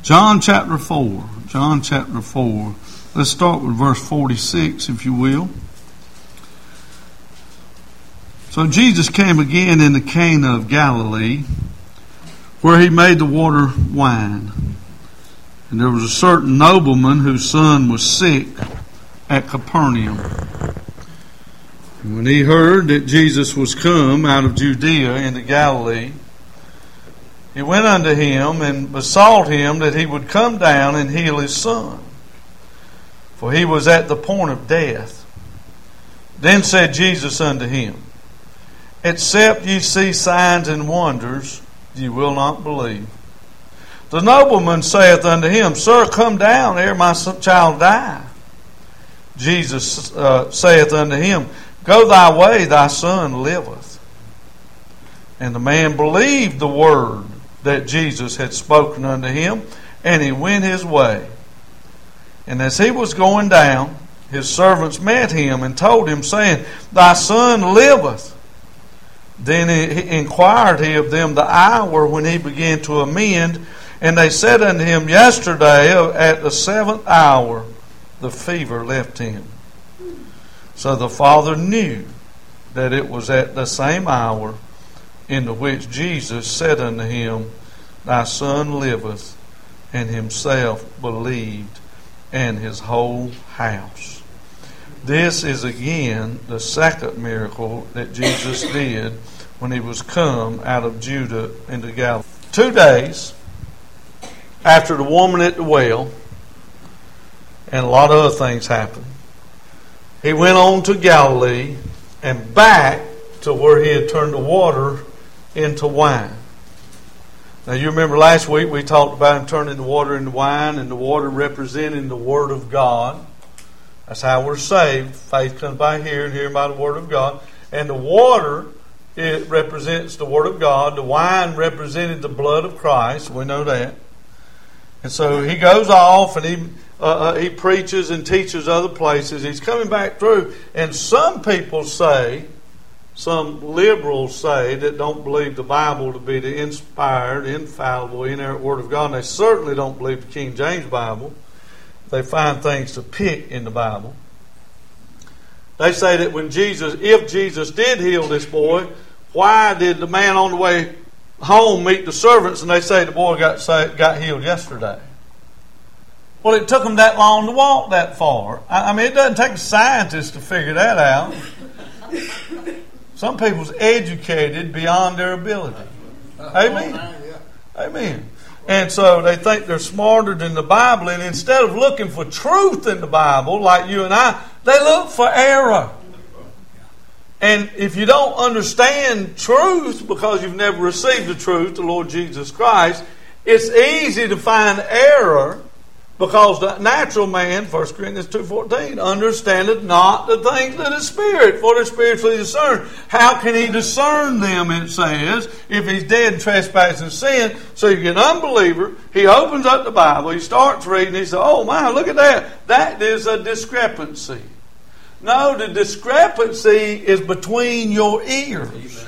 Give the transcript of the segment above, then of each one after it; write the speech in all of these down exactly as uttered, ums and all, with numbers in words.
John chapter four. John chapter four. Let's start with verse forty-six, if you will. So Jesus came again into Cana of Galilee, where he made the water wine. And there was a certain nobleman whose son was sick at Capernaum. And when he heard that Jesus was come out of Judea into Galilee, he went unto him and besought him that he would come down and heal his son, for he was at the point of death. Then said Jesus unto him, Except ye see signs and wonders, ye will not believe. The nobleman saith unto him, Sir, come down ere my child die. Jesus uh, saith unto him, Go thy way, thy son liveth. And the man believed the word that Jesus had spoken unto him, and he went his way. And as he was going down, his servants met him and told him, saying, Thy son liveth. Then he inquired he of them the hour when he began to amend, and they said unto him, Yesterday at the seventh hour the fever left him. So the father knew that it was at the same hour in the which Jesus said unto him, Thy son liveth, and himself believed, and his whole house. This is again the second miracle that Jesus did when he was come out of Judah into Galilee. Two days after the woman at the well, and a lot of other things happened, he went on to Galilee and back to where he had turned the water into wine. Now you remember last week we talked about him turning the water into wine, and the water representing the Word of God. That's how we're saved. Faith comes by hearing, hearing by the Word of God. And the water, it represents the Word of God. The wine represented the blood of Christ. We know that. And so he goes off and he uh, uh, he preaches and teaches other places. He's coming back through. And some people say, some liberals say, that don't believe the Bible to be the inspired, infallible, inerrant Word of God. And they certainly don't believe the King James Bible. They find things to pick in the Bible. They say that when Jesus, if Jesus did heal this boy, why did the man on the way home meet the servants and they say the boy got got healed yesterday? Well, it took them that long to walk that far. I mean, it doesn't take a scientist to figure that out. Some people's educated beyond their ability. Amen. Amen. And so they think they're smarter than the Bible, and instead of looking for truth in the Bible, like you and I, they look for error. And if you don't understand truth because you've never received the truth, the Lord Jesus Christ, it's easy to find error because the natural man, First Corinthians two fourteen, understandeth not the things of the Spirit, for they're spiritually discerned. How can he discern them, it says, if he's dead in trespass and sin? So you get an unbeliever, he opens up the Bible, he starts reading, he says, oh my, look at that. That is a discrepancy. No, the discrepancy is between your ears.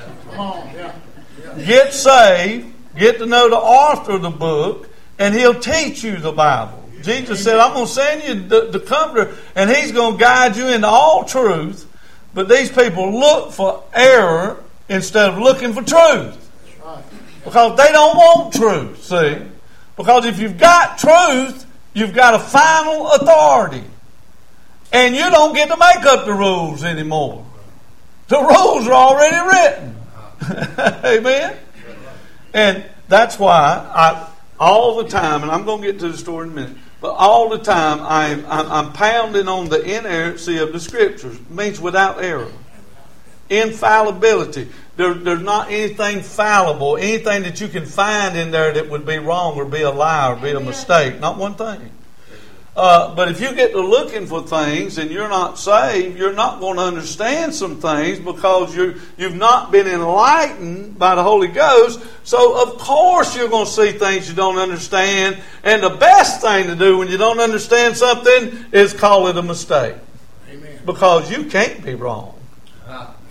Get saved, get to know the author of the book, and he'll teach you the Bible. Jesus said, I'm going to send you the, the Comforter, and He's going to guide you into all truth. But these people look for error instead of looking for truth. Because they don't want truth, see? Because if you've got truth, you've got a final authority. And you don't get to make up the rules anymore. The rules are already written. Amen? And that's why I, all the time, and I'm going to get to the story in a minute, but all the time I'm, I'm, I'm pounding on the inerrancy of the Scriptures. It means without error. Infallibility. There, there's not anything fallible, anything that you can find in there that would be wrong or be a lie or be a mistake. Not one thing. Uh, but if you get to looking for things and you're not saved, you're not going to understand some things because you you've not been enlightened by the Holy Ghost. So of course you're going to see things you don't understand. And the best thing to do when you don't understand something is call it a mistake. Amen. Because you can't be wrong.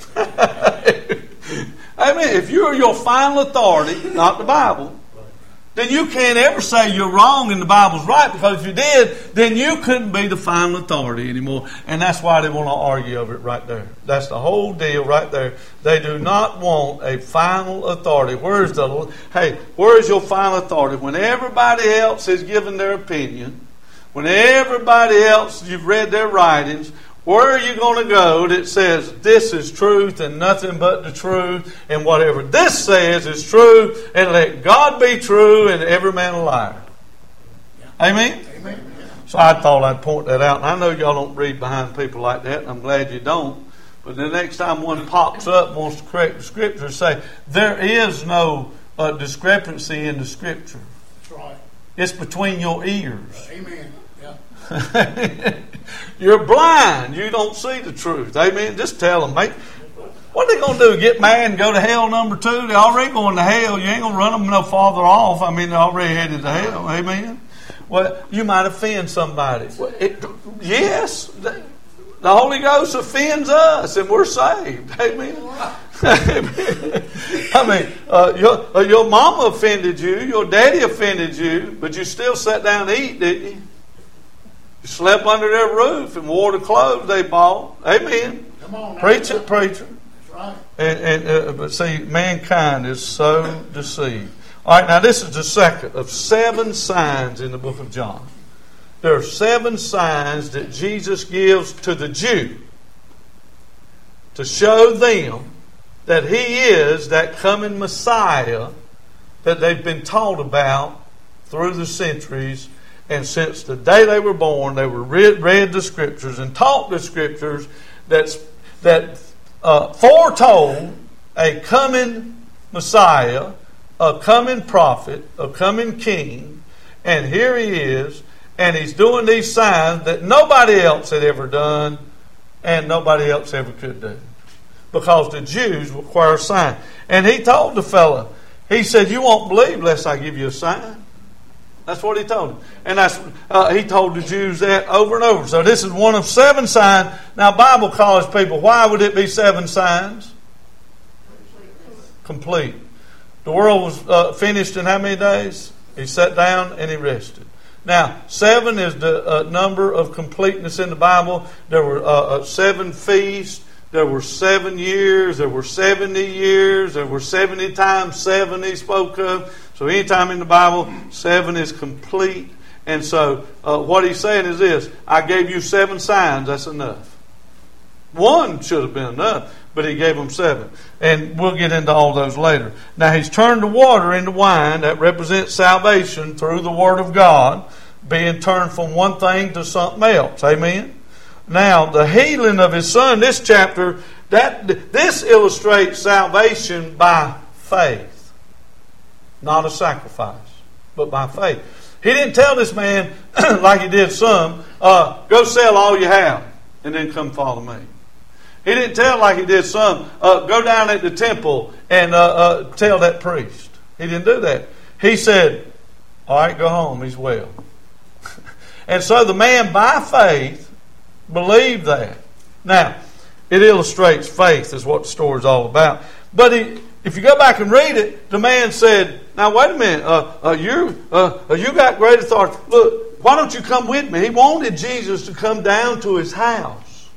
I mean, if you're your final authority, not the Bible, then you can't ever say you're wrong and the Bible's right, because if you did, then you couldn't be the final authority anymore. And that's why they want to argue over it right there. That's the whole deal right there. They do not want a final authority. Where's the, hey, where's your final authority? When everybody else has given their opinion, when everybody else, you've read their writings, where are you going to go that says this is truth and nothing but the truth, and whatever this says is true, and let God be true and every man a liar? Yeah. Amen? Amen. So I thought I'd point that out. And I know y'all don't read behind people like that, and I'm glad you don't. But the next time one pops up and wants to correct the Scripture, say there is no uh, discrepancy in the Scripture. That's right. It's between your ears. Amen. Yeah. You're blind. You don't see the truth. Amen. Just tell them, mate. What are they going to do? Get mad and go to hell number two? They're already going to hell. You ain't going to run them no farther off. I mean, they're already headed to hell. Amen. Well, you might offend somebody. Well, it, yes. The, the Holy Ghost offends us and we're saved. Amen. I mean, uh, your, uh, your mama offended you. Your daddy offended you. But you still sat down to eat, didn't you? You slept under their roof and wore the clothes they bought. Amen. Come on, preach it, preacher. That's right. And, and uh, but see, mankind is so deceived. All right, now this is the second of seven signs in the book of John. There are seven signs that Jesus gives to the Jew to show them that He is that coming Messiah that they've been taught about through the centuries. And since the day they were born, they were read, read the Scriptures and taught the Scriptures that's, that uh, foretold a coming Messiah, a coming prophet, a coming king. And here He is, and He's doing these signs that nobody else had ever done and nobody else ever could do. Because the Jews require a sign. And He told the fellow, He said, you won't believe unless I give you a sign. That's what He told him. And that's uh, He told the Jews that over and over. So this is one of seven signs. Now, Bible college people, why would it be seven signs? Complete. The world was uh, finished in how many days? He sat down and He rested. Now, seven is the uh, number of completeness in the Bible. There were uh, uh, seven feasts. There were seven years. There were seventy years. There were seventy times seven He spoke of. So anytime in the Bible, seven is complete. And so uh, what He's saying is this: I gave you seven signs. That's enough. One should have been enough, but He gave them seven. And we'll get into all those later. Now He's turned the water into wine. That represents salvation through the Word of God, being turned from one thing to something else. Amen? Now, the healing of His Son, this chapter, that this illustrates salvation by faith. Not a sacrifice, but by faith. He didn't tell this man, like He did some, uh, go sell all you have and then come follow me. He didn't tell like He did some, uh, go down at the temple and uh, uh, tell that priest. He didn't do that. He said, all right, go home, he's well. And so the man by faith believed that. Now, it illustrates faith is what the story's all about. But he, if you go back and read it, the man said, now wait a minute, uh, uh, you, uh, uh, you got great authority. Look, why don't you come with me? He wanted Jesus to come down to his house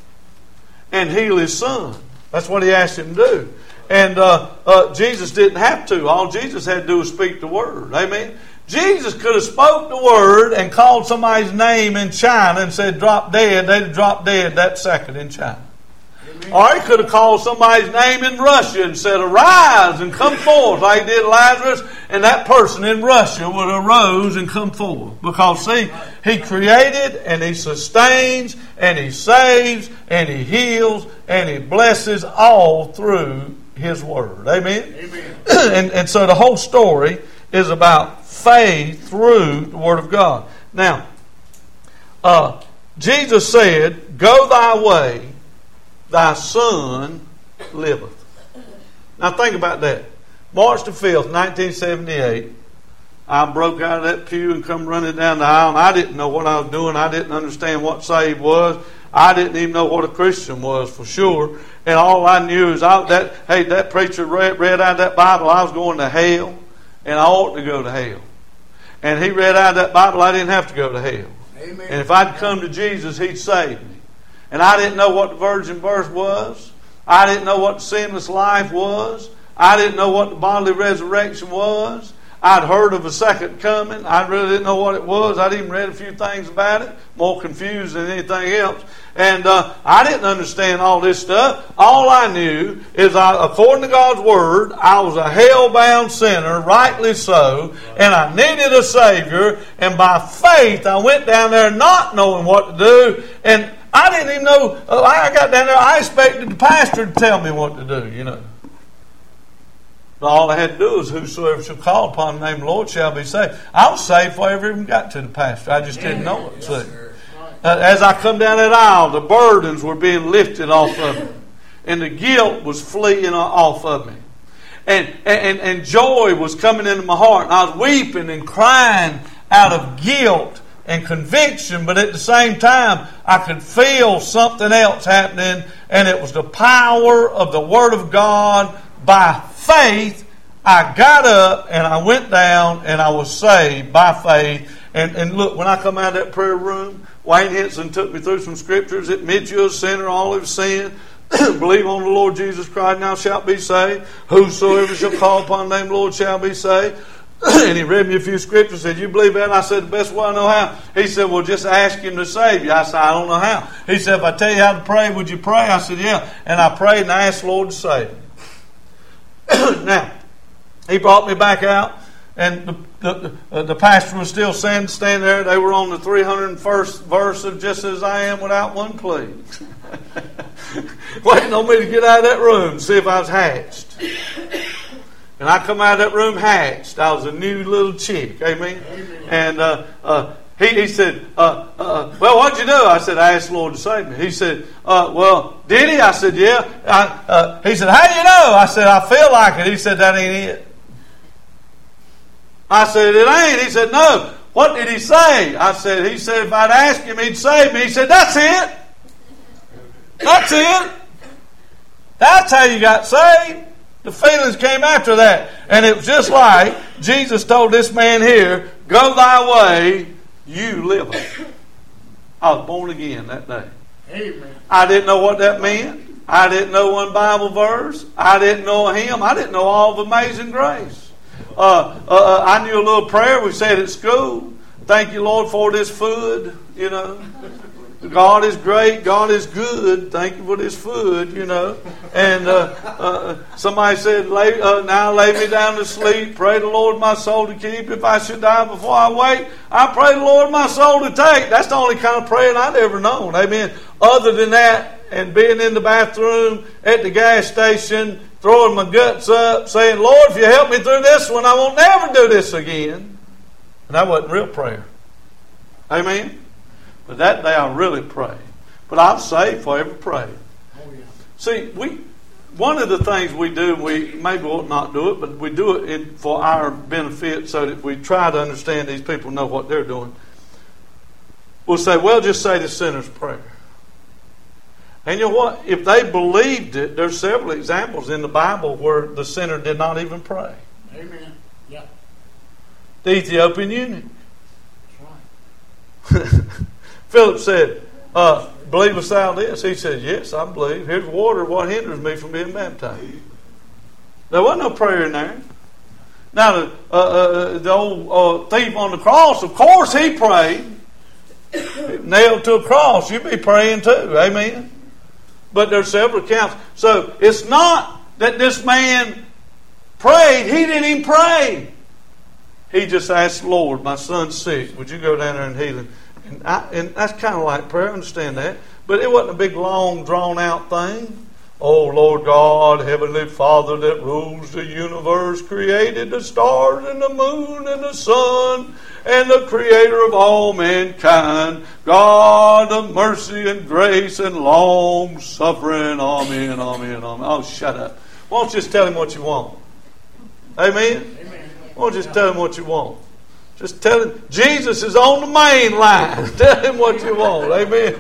and heal his son. That's what he asked him to do. And uh, uh, Jesus didn't have to. All Jesus had to do was speak the word. Amen. Jesus could have spoke the word and called somebody's name in China and said drop dead. They'd have dropped dead that second in China. Amen. Or He could have called somebody's name in Russia and said arise and come forth like He did Lazarus, and that person in Russia would have arose and come forth. Because see, He created and He sustains and He saves and He heals and He blesses all through His word. Amen? Amen. and, and so the whole story is about faith through the Word of God. Now, uh, Jesus said, go thy way, thy son liveth. Now think about that. March the fifth, nineteen seventy-eight, I broke out of that pew and come running down the aisle, and I didn't know what I was doing. I didn't understand what saved was. I didn't even know what a Christian was for sure. And all I knew is I, that, hey, that preacher read, read out that Bible, I was going to hell. and I ought to go to hell. And he read out of that Bible, I didn't have to go to hell. Amen. And if I'd come to Jesus, He'd save me. And I didn't know what the virgin birth was. I didn't know what the sinless life was. I didn't know what the bodily resurrection was. I'd heard of a second coming. I really didn't know what it was. I'd even read a few things about it, more confused than anything else. And uh, I didn't understand all this stuff. All I knew is, I, according to God's Word, I was a hell-bound sinner, rightly so, and I needed a Savior. And by faith, I went down there not knowing what to do. And I didn't even know. Uh, I got down there, I expected the pastor to tell me what to do, you know. But all I had to do was, whosoever shall call upon the name of the Lord shall be saved. I was saved before I ever even got to the pastor. I just didn't know it. See. Uh, as I come down that aisle, the burdens were being lifted off of me. And the guilt was fleeing off of me. And, and, and joy was coming into my heart. And I was weeping and crying out of guilt and conviction. But at the same time, I could feel something else happening. And it was the power of the Word of God. By faith, I got up and I went down and I was saved by faith. And, and look, when I come out of that prayer room, Wayne Henson took me through some scriptures. Admit you a sinner, all have sinned. Believe on the Lord Jesus Christ, and thou shalt be saved. Whosoever shall call upon the name of the Lord shall be saved. And he read me a few scriptures. Said, you believe that? And I said, the best way I know how. He said, well, just ask Him to save you. I said, I don't know how. He said, if I tell you how to pray, would you pray? I said, yeah. And I prayed and I asked the Lord to save me. Now, he brought me back out, and the, the, the, the pastor was still standing, standing there. They were on the three hundred first verse of just as I am without one plea. Waiting on me to get out of that room and see if I was hatched. And I come out of that room hatched. I was a new little chick. Amen. Amen. And uh, uh, he, he said, uh, uh, well, what'd you do? I said, I asked the Lord to save me. He said, uh, well, did He? I said, yeah. I, uh, he said, how do you know? I said, I feel like it. He said, that ain't it. I said, it ain't. He said, no. What did He say? I said, He said, if I'd ask Him, He'd save me. He said, that's it. That's it. That's how you got saved. The feelings came after that. And it was just like Jesus told this man here, go thy way, you live. I was born again that day. Amen. I didn't know what that meant. I didn't know one Bible verse. I didn't know a hymn. I didn't know all of Amazing Grace. Uh, uh, I knew a little prayer we said at school. Thank you, Lord, for this food. You know, God is great. God is good. Thank you for this food. You know, and uh, uh, somebody said, lay, uh, "Now lay me down to sleep. Pray the Lord my soul to keep. If I should die before I wake, I pray the Lord my soul to take." That's the only kind of praying I'd ever known. Amen. Other than that, and being in the bathroom at the gas station, throwing my guts up, saying, Lord, if you help me through this one, I won't never do this again. And that wasn't real prayer. Amen? But that day I really prayed. But I'm saved for every prayer. Oh, yeah. See, we one of the things we do, we maybe ought not do it, but we do it in, for our benefit so that we try to understand these people know what they're doing. We'll say, well, just say the sinner's prayer. And you know what? If they believed it, there's several examples in the Bible where the sinner did not even pray. Amen. Yeah. The Ethiopian eunuch. That's right. Philip said, uh, believest thou this? He said, yes, I believe. Here's water. What hinders me from being baptized? There wasn't no prayer in there. Now, the, uh, uh, the old uh, thief on the cross, of course he prayed. Nailed to a cross. You'd be praying too. Amen. But there's several accounts. So it's not that this man prayed. He didn't even pray. He just asked the Lord, my son's sick. Would you go down there and heal him? And, I, and that's kind of like prayer. I understand that. But it wasn't a big, long, drawn-out thing. Oh, Lord God, Heavenly Father that rules the universe, created the stars and the moon and the sun, and the creator of all mankind, God of mercy and grace and long suffering. Amen, amen, amen. Oh, shut up. Why don't you just tell Him what you want? Amen? Amen. Why don't you just tell Him what you want? Just tell Him, Jesus is on the main line. Tell Him what you want. Amen?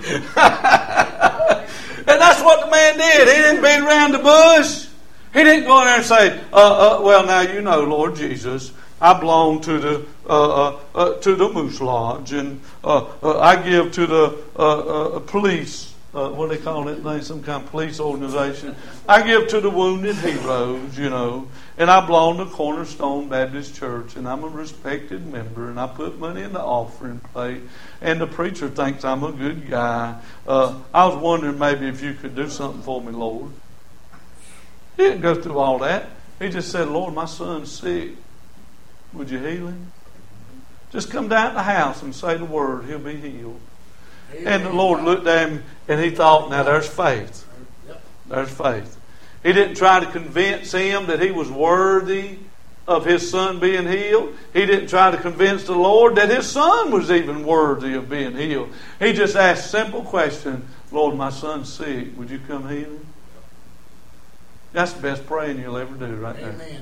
And that's what the man did. He didn't beat around the bush. He didn't go in there and say, uh, uh, well, now you know, Lord Jesus, I belong to the uh, uh, uh, to the Moose Lodge, and uh, uh, I give to the uh, uh, police. Uh, what do they call it? Thing? Some kind of police organization. I give to the Wounded Heroes, you know, and I belong to Cornerstone Baptist Church, and I'm a respected member, and I put money in the offering plate, and the preacher thinks I'm a good guy. Uh, I was wondering maybe if you could do something for me, Lord. He didn't go through all that. He just said, Lord, my son's sick. Would you heal him? Just come down to the house and say the word. He'll be healed. And the Lord looked at him and he thought, now there's faith. There's faith. He didn't try to convince him that he was worthy of his son being healed. He didn't try to convince the Lord that his son was even worthy of being healed. He just asked a simple question, Lord, my son's sick. Would you come heal him? That's the best praying you'll ever do right there. Amen.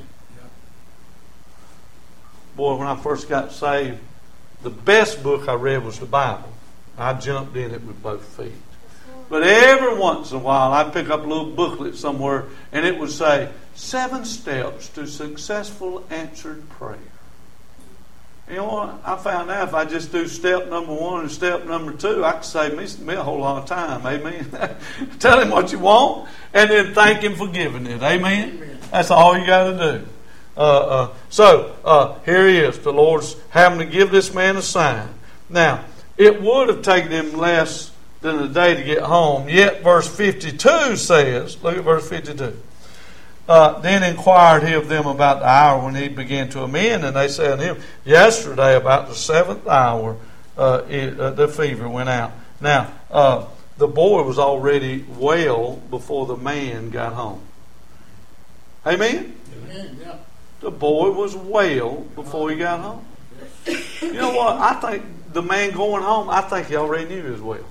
Boy, when I first got saved, the best book I read was the Bible. I jumped in it with both feet. But every once in a while, I'd pick up a little booklet somewhere, and it would say, Seven Steps to Successful Answered Prayer. You know what? I found out if I just do step number one and step number two, I could save me, me a whole lot of time. Amen. Tell him what you want, and then thank him for giving it. Amen. Amen. That's all you got to do. Uh, uh, so, uh, here he is. The Lord's having to give this man a sign. Now, it would have taken him less than a day to get home. Yet, verse fifty-two says, look at verse fifty-two. Uh, then inquired he of them about the hour when he began to amend, and they said unto him, yesterday about the seventh hour, uh, it, uh, the fever went out. Now, uh, the boy was already well before the man got home. Amen? Amen. Yeah. The boy was well before he got home. You know what? I think the man going home, I think he already knew he was well.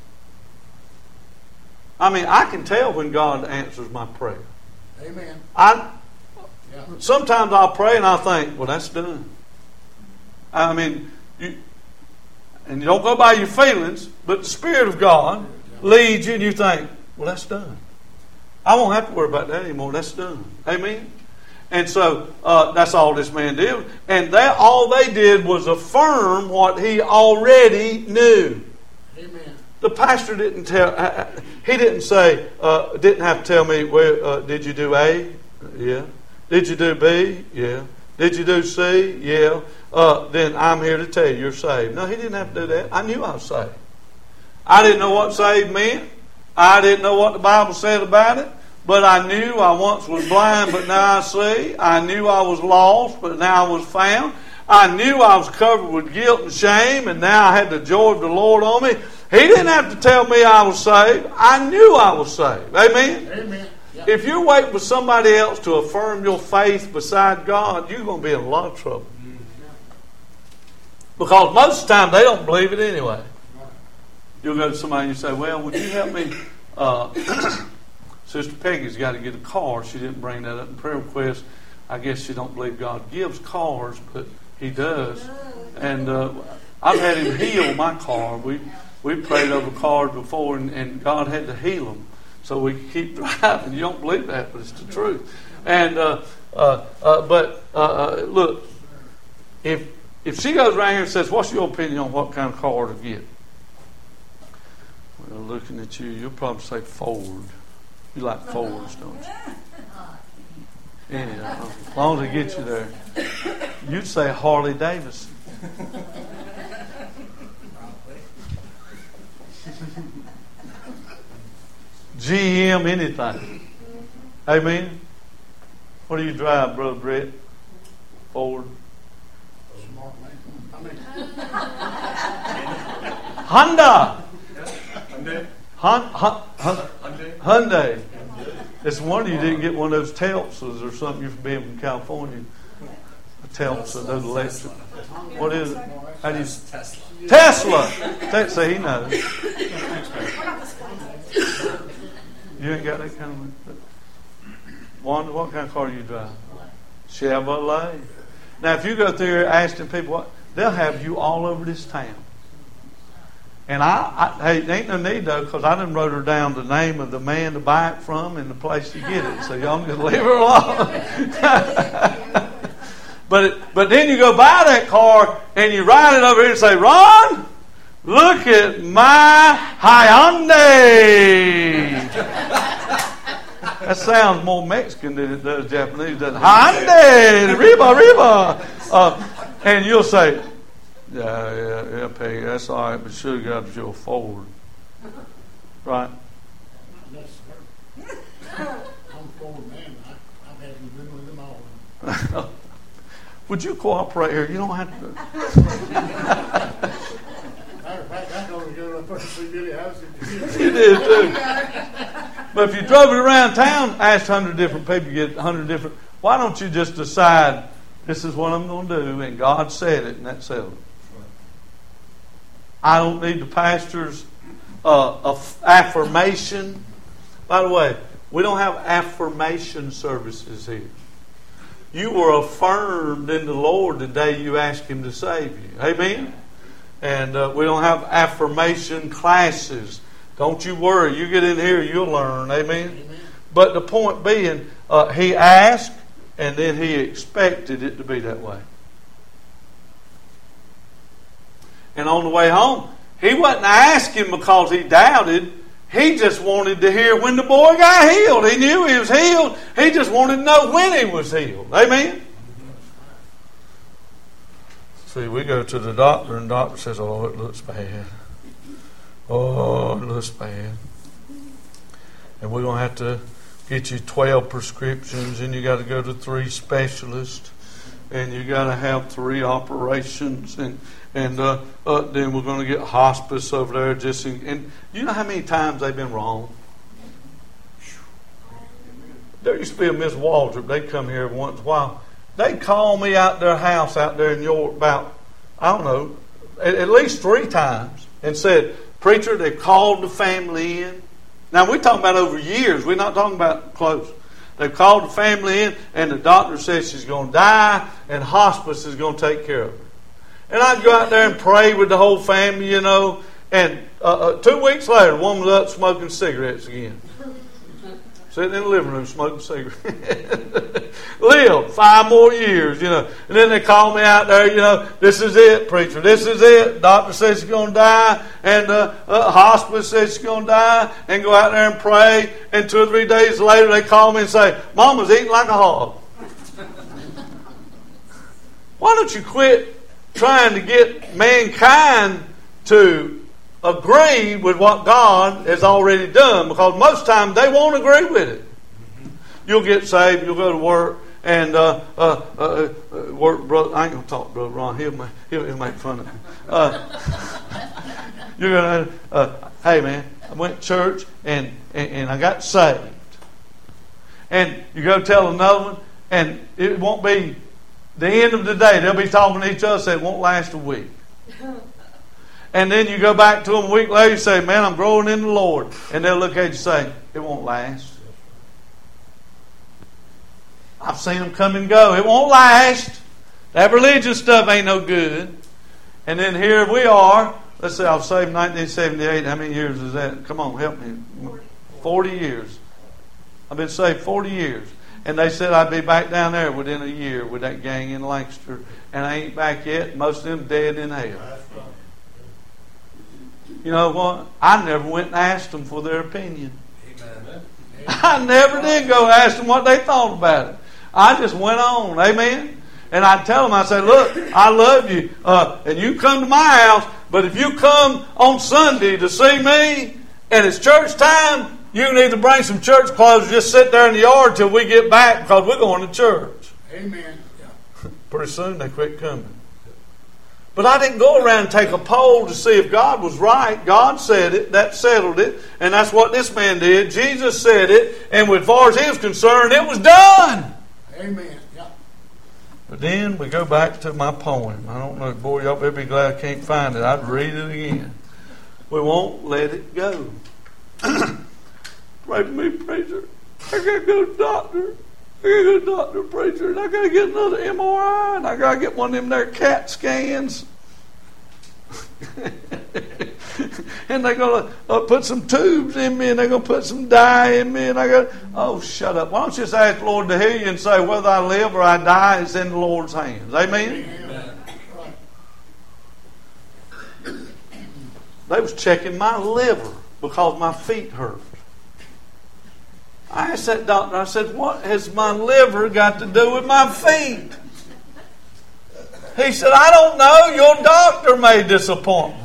I mean, I can tell when God answers my prayer. Amen. I Yeah. sometimes I'll pray and I'll think, well, that's done. I mean, you, and you don't go by your feelings, but the Spirit of God leads you and you think, well, that's done. I won't have to worry about that anymore. That's done. Amen. And so uh, that's all this man did. And that all they did was affirm what he already knew. Amen. The pastor didn't tell, uh, he didn't say, uh, didn't have to tell me, well, uh, did you do A? Yeah. Did you do B? Yeah. Did you do C? Yeah. Uh, then I'm here to tell you you're saved. No, he didn't have to do that. I knew I was saved. I didn't know what saved meant. I didn't know what the Bible said about it. But I knew I once was blind, but now I see. I knew I was lost, but now I was found. I knew I was covered with guilt and shame, and now I had the joy of the Lord on me. He didn't have to tell me I was saved. I knew I was saved. Amen? Amen. Yeah. If you're waiting for somebody else to affirm your faith beside God, you're going to be in a lot of trouble. Because most of the time, they don't believe it anyway. You'll go to somebody and you say, well, would you help me... Uh, Sister Peggy's got to get a car. She didn't bring that up in prayer request. I guess she don't believe God gives cars, but He does. And uh, I've had Him heal my car. We we prayed over cars before, and, and God had to heal them so we could keep driving. You don't believe that, but it's the truth. And uh, uh, uh, but uh, uh, look, if if she goes around here and says, "What's your opinion on what kind of car to get?" Well, looking at you, you'll probably say Ford. You like Fords, don't you? Anyhow, as long as it gets you there. You'd say Harley Davidson. G M, anything. Amen? What do you drive, Brother Brett? Ford? Smart man. I mean, Honda! Hyundai. Hun, hun, hun, Hyundai. Hyundai. It's a wonder you didn't get one of those Telsas or something. You're from being from California. A Telsa, those electric. What is it? How do you? Tesla. Tesla. Te- See, he knows. You ain't got that kind of. Wanda, what kind of car do you drive? Chevrolet. Now, if you go through here asking people what, they'll have you all over this town. And I, I hey, there ain't no need though, because I done wrote her down the name of the man to buy it from and the place to get it. So y'all can leave her alone. But But it, but then you go buy that car and you ride it over here and say, Ron, look at my Hyundai. That sounds more Mexican than it does Japanese. Doesn't it? Hyundai, Riba, Riba. Uh, and you'll say, yeah, yeah, yeah, Peggy, that's all right, but should have got you a Ford. Right? Yes, sir. I'm a Ford man. I, I've had them good with them all. Would you cooperate here? You don't have to. Matter of fact, I told him to go up and see Billy House. You did too. But if you drove it around town, asked a hundred different people, you get a hundred different. Why don't you just decide this is what I'm going to do, and God said it, and that's settled. I don't need the pastor's uh, affirmation. By the way, we don't have affirmation services here. You were affirmed in the Lord the day you asked Him to save you. Amen? And uh, we don't have affirmation classes. Don't you worry. You get in here, you'll learn. Amen? Amen. But the point being, uh, He asked, and then He expected it to be that way. And on the way home, He wasn't asking because He doubted. He just wanted to hear when the boy got healed. He knew he was healed. He just wanted to know when he was healed. Amen? See, we go to the doctor and the doctor says, oh, it looks bad. Oh, it looks bad. And we're going to have to get you twelve prescriptions, and you got to go to three specialists, and you got to have three operations, and and uh, uh, then we're going to get hospice over there. Just in, and you know how many times they've been wrong? There used to be a Miss Waldrop. They'd come here every once in a while. They'd call me out their house out there in York about, I don't know, at, at least three times, and said, preacher, they've called the family in. Now, we're talking about over years. We're not talking about close. They've called the family in, and the doctor says she's going to die, and hospice is going to take care of her. And I'd go out there and pray with the whole family, you know, and uh, uh, two weeks later, the woman was up smoking cigarettes again. Sitting in the living room smoking cigarettes. Lived five more years, you know. And then they call me out there, you know, this is it, preacher, this is it. Doctor says she's going to die, and uh, uh, hospice says she's going to die, and go out there and pray. And two or three days later, they call me and say, Mama's eating like a hog. Why don't you quit trying to get mankind to agree with what God has already done? Because most times they won't agree with it. You'll get saved, you'll go to work, and uh, uh, uh, uh, work, brother. I ain't gonna talk, brother Ron. He'll make, he'll, he'll make fun of me. Uh, you're gonna, uh, hey man, I went to church and, and and I got saved. And you go tell another one, and it won't be the end of the day. They'll be talking to each other, say it won't last a week. And then you go back to them a week later, you say, man, I'm growing in the Lord. And they'll look at you and say, it won't last. I've seen them come and go. It won't last. That religious stuff ain't no good. And then here we are. Let's say I was saved in nineteen seventy-eight. How many years is that? Come on, help me. forty years. I've been saved forty years. And they said I'd be back down there within a year with that gang in Lancaster. And I ain't back yet. Most of them dead in hell. You know what? I never went and asked them for their opinion. Amen. I never did go ask them what they thought about it. I just went on. Amen. And I tell them, I say, look, I love you. Uh, and you come to my house. But if you come on Sunday to see me and it's church time, you need to bring some church clothes and just sit there in the yard till we get back because we're going to church. Amen. Yeah. Pretty soon they quit coming. But I didn't go around and take a poll to see if God was right. God said it. That settled it. And that's what this man did. Jesus said it. And as far as he was concerned, it was done. Amen. Yeah. But then we go back to my poem. I don't know. Boy, y'all better be glad I can't find it. I'd read it again. We won't let it go. Pray for me, preacher. I got to go to the doctor. I got to go to the doctor, preacher. And I got to get another M R I. And I got to get one of them there CAT scans. and they're going to uh, put some tubes in me, and they're going to put some dye in me, and I go, oh, shut up. Why don't you just ask the Lord to heal you and say, whether I live or I die, it's in the Lord's hands. Amen? Amen. They was checking my liver because my feet hurt. I asked that doctor, I said, what has my liver got to do with my feet? He said, I don't know. Your doctor made this appointment.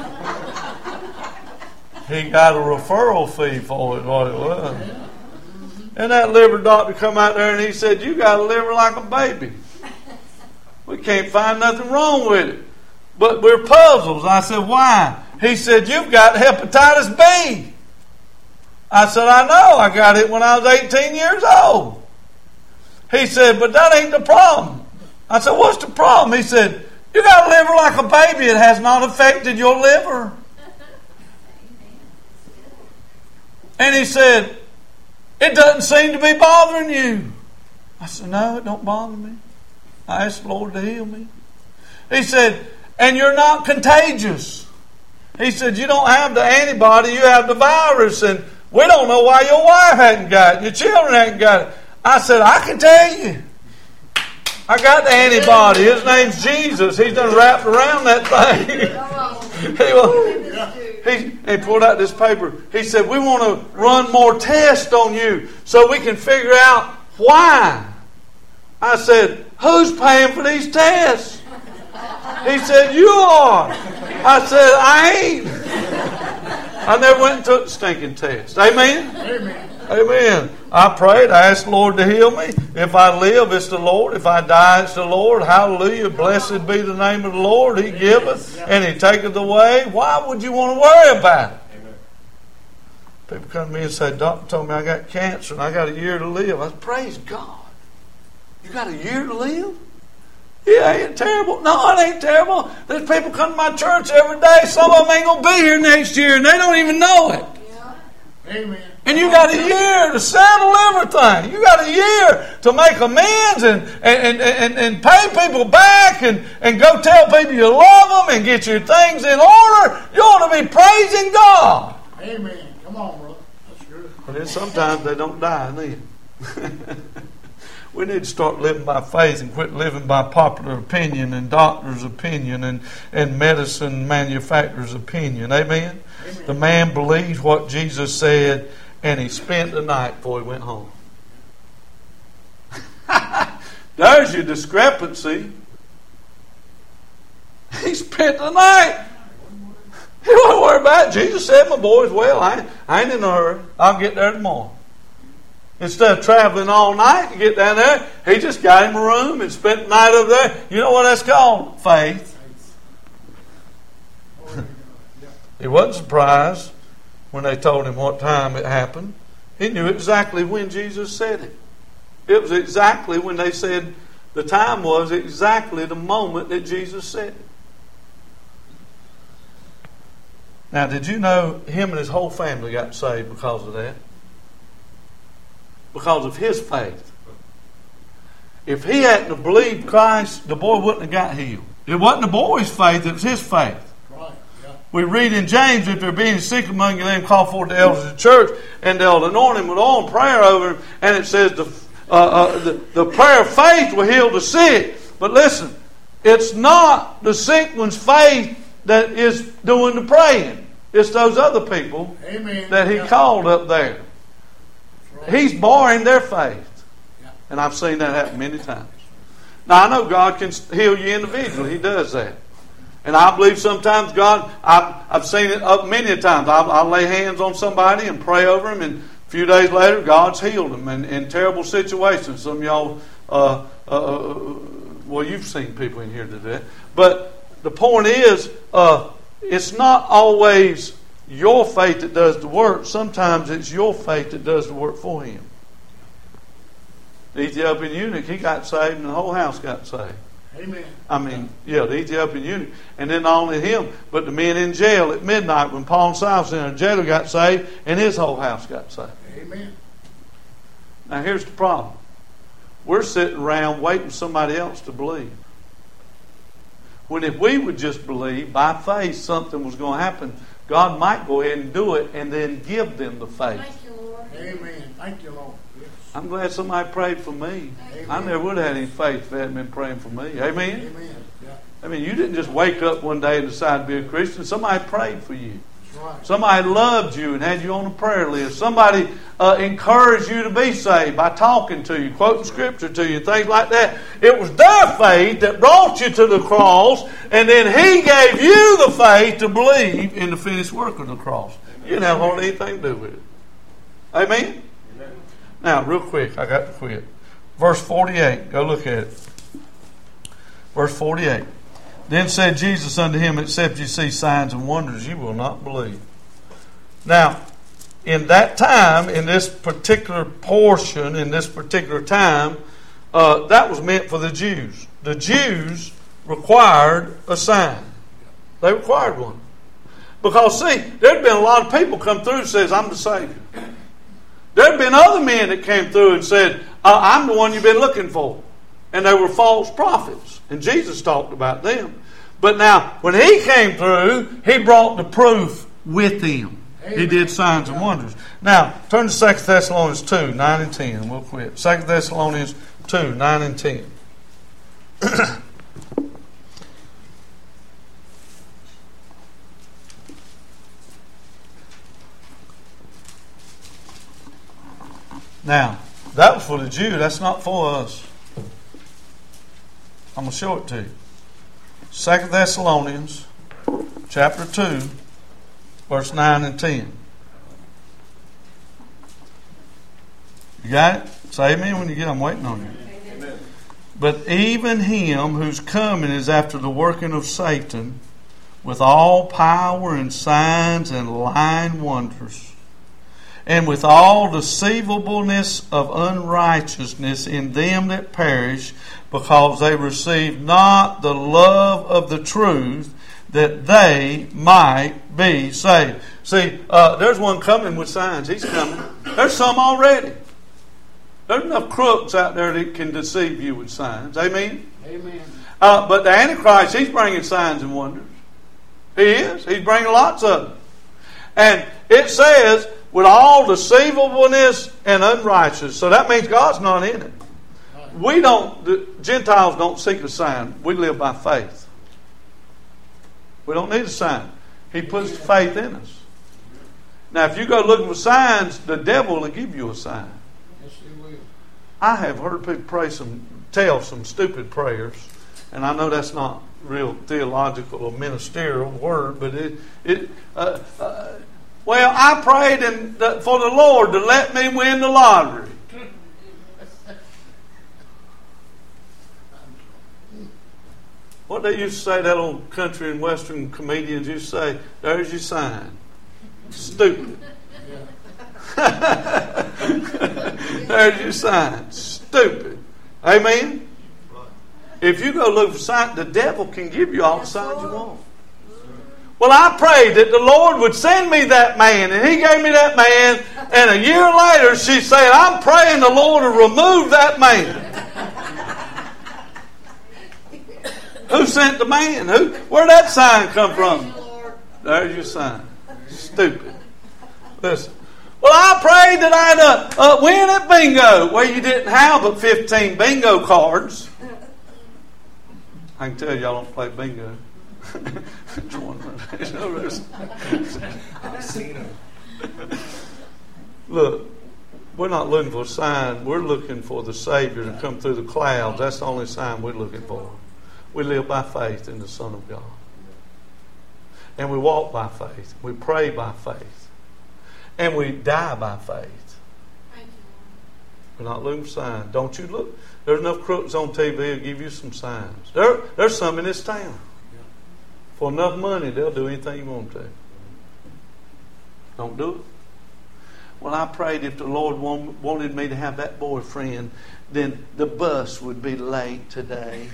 He got a referral fee for it, what it was. And that liver doctor come out there and he said, you got a liver like a baby. We can't find nothing wrong with it. But we're puzzled. I said, why? He said, you've got hepatitis B. I said, I know. I got it when I was eighteen years old. He said, but that ain't the problem. I said, what's the problem? He said, you got a liver like a baby. It has not affected your liver. And he said, it doesn't seem to be bothering you. I said, no, it don't bother me. I asked the Lord to heal me. He said, and you're not contagious. He said, you don't have the antibody, you have the virus, and we don't know why your wife hadn't got it, your children hadn't got it. I said, I can tell you. I got the antibody. His name's Jesus. He's done wrapped around that thing. he, was, he, he pulled out this paper. He said, we want to run more tests on you so we can figure out why. I said, who's paying for these tests? He said, you are. I said, I ain't. I never went and took the stinking test. Amen? Amen. Amen. I prayed. I asked the Lord to heal me. If I live, it's the Lord. If I die, it's the Lord. Hallelujah. Blessed be the name of the Lord. He giveth and He taketh away. Why would you want to worry about it? Amen. People come to me and say, doctor told me I got cancer and I got a year to live. I said, praise God. You got a year to live? Yeah, ain't it terrible? No, it ain't terrible. There's people come to my church every day. Some of them ain't going to be here next year and they don't even know it. Yeah. Amen. And you got a year to settle everything. You got a year to make amends and, and, and, and pay people back and, and go tell people you love them and get your things in order. You ought to be praising God. Amen. Come on, brother. That's good. But then sometimes they don't die then. We need to start living by faith and quit living by popular opinion and doctor's opinion and, and medicine manufacturer's opinion. Amen? Amen? The man believed what Jesus said and he spent the night before he went home. There's your discrepancy. He spent the night. He wasn't worried about it. Jesus said, my boy's well. I ain't, I ain't in a hurry. I'll get there tomorrow. Instead of traveling all night to get down there, he just got him a room and spent the night over there. You know what that's called? Faith. He wasn't surprised when they told him what time it happened. He knew exactly when Jesus said it. It was exactly when they said the time was exactly the moment that Jesus said it. Now, did you know him and his whole family got saved because of that? Because of his faith. If he hadn't have believed Christ, the boy wouldn't have got healed. It wasn't the boy's faith, it was his faith. Right. Yeah. We read in James, if there be any sick among you, let him call forth the elders of the church, and they'll anoint him with oil and prayer over him. And it says the, uh, uh, the, the prayer of faith will heal the sick. But listen, it's not the sick one's faith that is doing the praying. It's those other people Amen. That he yeah. called up there. He's borrowing their faith. And I've seen that happen many times. Now, I know God can heal you individually. He does that. And I believe sometimes God, I've, I've seen it up many times. I'll, I'll lay hands on somebody and pray over them, and a few days later, God's healed them in, in terrible situations. Some of y'all, uh, uh, well, you've seen people in here do that. But the point is, uh, it's not always your faith that does the work. Sometimes it's your faith that does the work for him. The Ethiopian eunuch, he got saved and the whole house got saved. Amen. I mean, yeah, the Ethiopian eunuch. And then not only him, but the men in jail at midnight when Paul and Silas in a jailer got saved and his whole house got saved. Amen. Now here's the problem. We're sitting around waiting for somebody else to believe. When if we would just believe by faith something was going to happen, God might go ahead and do it and then give them the faith. Thank you, Lord. Amen. Thank you, Lord. Yes. I'm glad somebody prayed for me. Amen. I never would have had any faith if they hadn't been praying for me. Amen? Amen. Yeah. I mean, you didn't just wake up one day and decide to be a Christian. Somebody prayed for you. Right. Somebody loved you and had you on a prayer list. Somebody uh, encouraged you to be saved by talking to you, quoting scripture to you, things like that. It was their faith that brought you to the cross, and then He gave you the faith to believe in the finished work of the cross. You didn't have hardly anything to do with it. Amen? Amen? Now, real quick, I got to quit. Verse forty-eight, go look at it. Verse forty-eight. Then said Jesus unto him, except you see signs and wonders, you will not believe. Now, in that time, in this particular portion, in this particular time, uh, that was meant for the Jews. The Jews required a sign. They required one. Because, see, there'd been a lot of people come through and says, I'm the Savior. There'd been other men that came through and said, uh, I'm the one you've been looking for. And they were false prophets. And Jesus talked about them. But now, when He came through, He brought the proof with Him. Amen. He did signs and wonders. Now, turn to Second Thessalonians two, nine and ten. We'll quit. Second Thessalonians two, nine and ten. Now, that was for the Jew. That's not for us. I'm going to show it to you. Second Thessalonians chapter two, verse nine and ten. You got it? Say amen when you get it. I'm waiting on you. Amen. But even him whose coming is after the working of Satan, with all power and signs and lying wonders, and with all deceivableness of unrighteousness in them that perish, because they receive not the love of the truth, that they might be saved. See, uh, there's one coming with signs. He's coming. There's some already. There's enough crooks out there that can deceive you with signs. Amen? Amen. Uh, but the Antichrist, he's bringing signs and wonders. He is. He's bringing lots of them. And it says, with all deceivableness and unrighteousness. So that means God's not in it. We don't, the Gentiles don't seek a sign. We live by faith. We don't need a sign. He puts faith in us. Now, if you go looking for signs, the devil will give you a sign. Yes, he will. I have heard people pray some, tell some stupid prayers, and I know that's not real theological or ministerial word, but it, it, uh, uh, well, I prayed in the, for the Lord to let me win the lottery. What they used to say, that old country and western comedians used to say, there's your sign. Stupid. There's your sign. Stupid. Amen? If you go look for signs, the devil can give you all the signs you want. Well, I prayed that the Lord would send me that man, and He gave me that man, and a year later she said, I'm praying the Lord to remove that man. Who sent the man? Who? Where'd that sign come from? There's your sign. Stupid. Listen. Well, I prayed that I'd uh, uh, win at bingo. Well, you didn't have but fifteen bingo cards. I can tell y'all don't play bingo. Look, we're not looking for a sign. We're looking for the Savior to come through the clouds. That's the only sign we're looking for. We live by faith in the Son of God. And we walk by faith. We pray by faith. And we die by faith. We're not looking for signs. Don't you look. There's enough crooks on T V that'll give you some signs. There, there's some in this town. For enough money, they'll do anything you want to. Don't do it. Well, I prayed if the Lord wanted me to have that boyfriend, then the bus would be late today.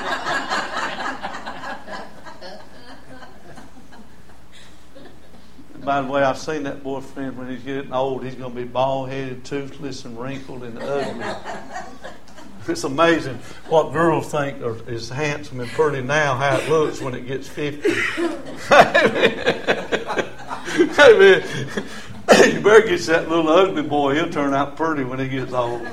By the way, I've seen that boyfriend when he's getting old. He's going to be bald-headed, toothless, and wrinkled and ugly. It's amazing what girls think is handsome and pretty now, how it looks when it gets fifty. Amen. You better get that little ugly boy. He'll turn out pretty when he gets old.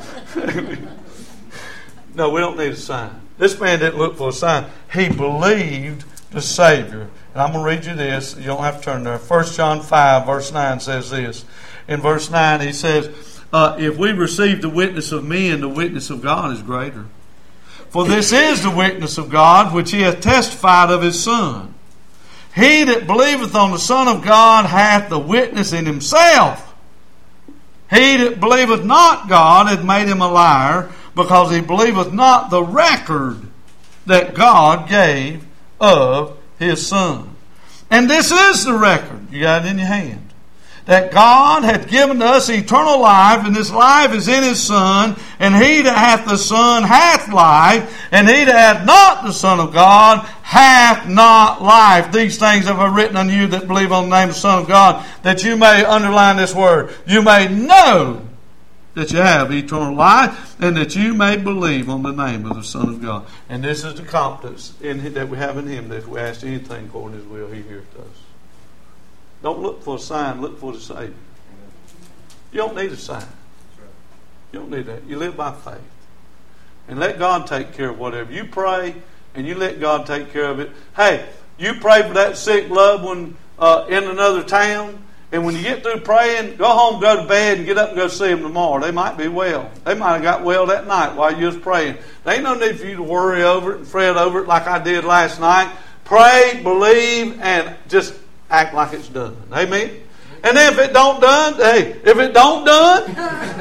No, we don't need a sign. This man didn't look for a sign. He believed the Savior. And I'm going to read you this. You don't have to turn there. First John five, verse nine says this. In verse nine, he says, uh, if we receive the witness of men, the witness of God is greater. For this is the witness of God, which he hath testified of his Son. He that believeth on the Son of God hath the witness in himself. He that believeth not God hath made him a liar, because he believeth not the record that God gave of his Son. And this is the record. You got it in your hand. That God hath given us eternal life, and this life is in his Son, and he that hath the Son hath life, and he that hath not the Son of God hath not life. These things have I written unto you that believe on the name of the Son of God, that you may underline this word, you may know that you have eternal life, and that you may believe on the name of the Son of God. And this is the confidence in, that we have in him, that if we ask anything according to his will, he heareth us. Don't look for a sign, look for the Savior. You don't need a sign. You don't need that. You live by faith. And let God take care of whatever. You pray, and you let God take care of it. Hey, you pray for that sick loved one uh, in another town, and when you get through praying, go home, go to bed, and get up and go see them tomorrow. They might be well. They might have got well that night while you was praying. There ain't no need for you to worry over it and fret over it like I did last night. Pray, believe, and just act like it's done. Amen? And then if it don't done, hey, if it don't done,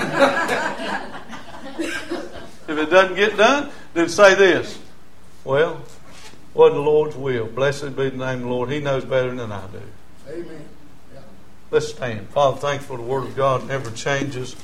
if it doesn't get done, then say this. Well, wasn't the Lord's will. Blessed be the name of the Lord. He knows better than I do. Amen. Let's stand. Father, thanks for the Word of God. It never changes.